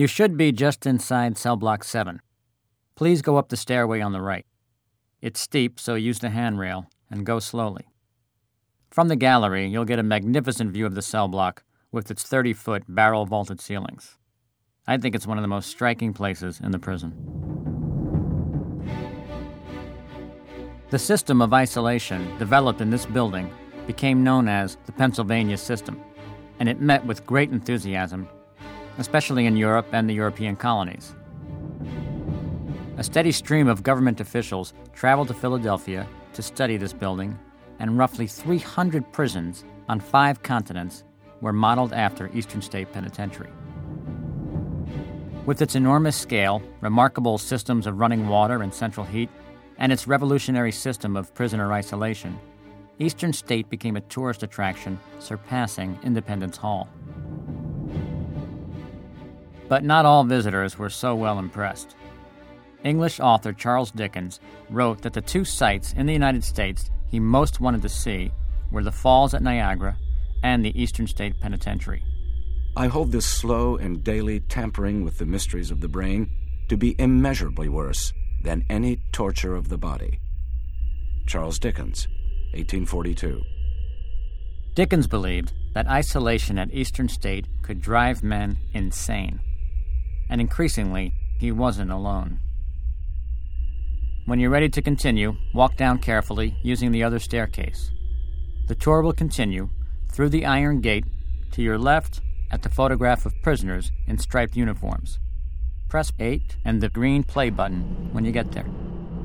You should be just inside cell block 7. Please go up the stairway on the right. It's steep, so use the handrail and go slowly. From the gallery, you'll get a magnificent view of the cell block with its 30-foot barrel-vaulted ceilings. I think it's one of the most striking places in the prison. The system of isolation developed in this building became known as the Pennsylvania System, and it met with great enthusiasm, especially in Europe and the European colonies. A steady stream of government officials traveled to Philadelphia to study this building, and roughly 300 prisons on 5 continents were modeled after Eastern State Penitentiary. With its enormous scale, remarkable systems of running water and central heat, and its revolutionary system of prisoner isolation, Eastern State became a tourist attraction surpassing Independence Hall. But not all visitors were so well impressed. English author Charles Dickens wrote that the 2 sites in the United States he most wanted to see were the Falls at Niagara and the Eastern State Penitentiary. I hold this slow and daily tampering with the mysteries of the brain to be immeasurably worse than any torture of the body. Charles Dickens, 1842. Dickens believed that isolation at Eastern State could drive men insane. And increasingly, he wasn't alone. When you're ready to continue, walk down carefully using the other staircase. The tour will continue through the iron gate to your left at the photograph of prisoners in striped uniforms. Press 8 and the green play button when you get there.